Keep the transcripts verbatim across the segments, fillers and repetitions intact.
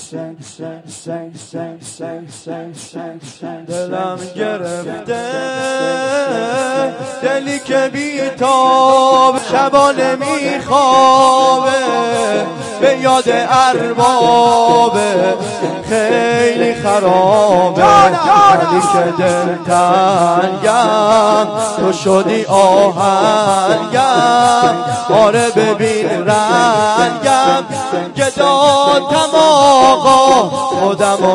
دلم گرفته دلی که بیتاب شبانه میخوابه به یاد اربابه خیلی خرابه دلی که دلتنگم تو شدی آهنگم آره ببین رنگم گداتم آقا خودمو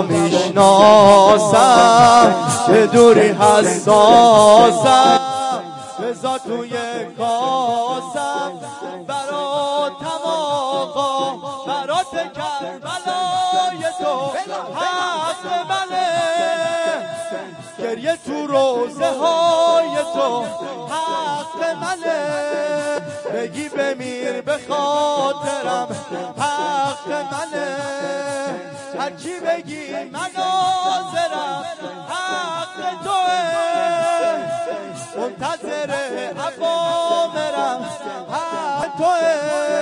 میشناسم به دوری حساسم بذار توی کاسم براتم آقا برات کربلای تو حق منه گریه تو روزه های تو حق منه بگی بمیر به خاطرم حق منه هرچی بگی من حاضرم حق توه منتظر اوامرم حق توه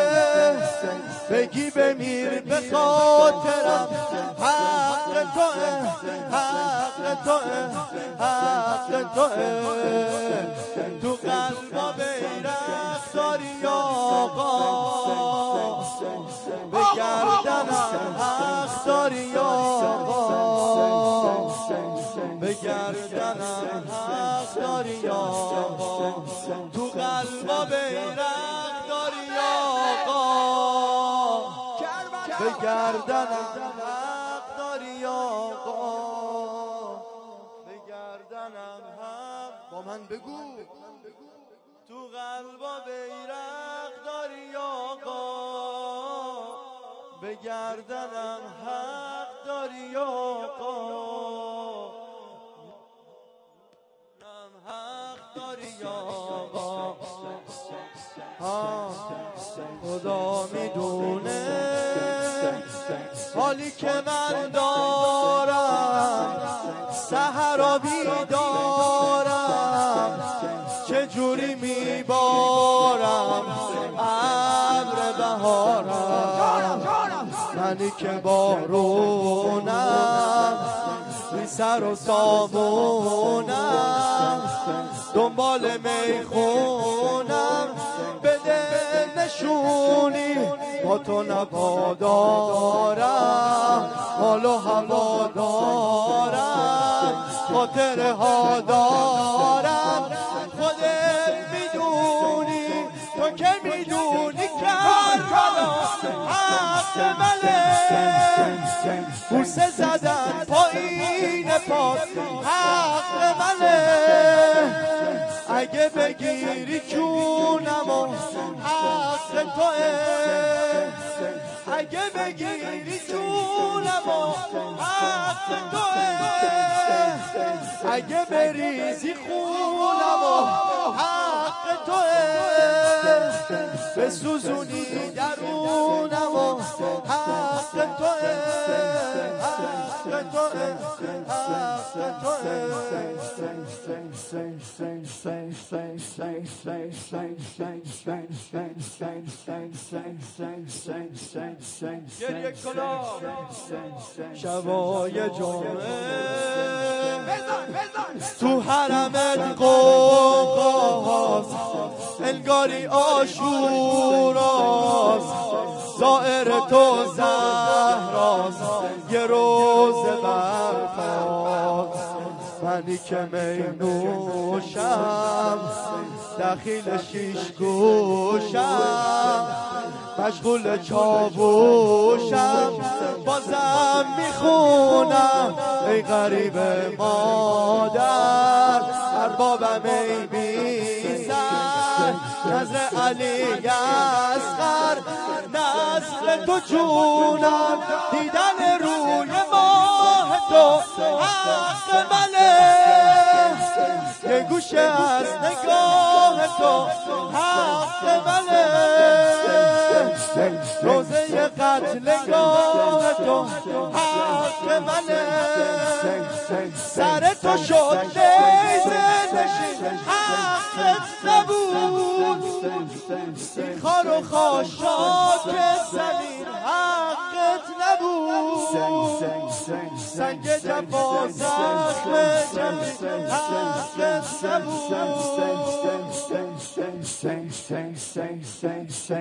بگی بمیر به خاطرم حق توه حق توه حق توه تو قلبا بیرق داری آقا به گردنم حق داری آقا به گردنم حق داری آقا تو قلبا بیرق داری آقا به گردنم حق داری آقا به گردنم حق با من بگو تو قلبا بیرق داری آقا به گردنم حق داری آقا حق داری آقا خدا میدونه حالی که من دارم سحر بیدارم چجوری میبارم ابر بهارم منی که بارونم بی سر و سامونم دنبال میخونم بده نشونی با تو نبادارم حال و هوا دارم خاطره ها دارم خودت میدونی تو که میدونی کربلا حق منه بوسه زدن پایین پاک حق منه اگه بگیری جونمو حق توه اگه بگیری جونمو حق توه اگه بریزی خونمو حق توه بسوزونی درونمو حق توه حق توه حق توه گریه کنم شبای جمعه تو حرمت قوقاست انگاری آشوراست زائر تو زهراست یه روز برپاست منی که می نوشم دخیل شیش گوشم مشغول چاووشم بازم میخونم ای غریب مادر اربابم ای بی‌سر نظر علی اصغر نسل تو جونم دیدن روی ماه تو حق منه یه گوشه از نگاه تو حق منه روزه قتلگاه تو حق منه سر تو شد نیزه نشین حقت نبود خار و خاشاک زمین حقت نبود نبود سنگ جفا زخم جفی حقت نبود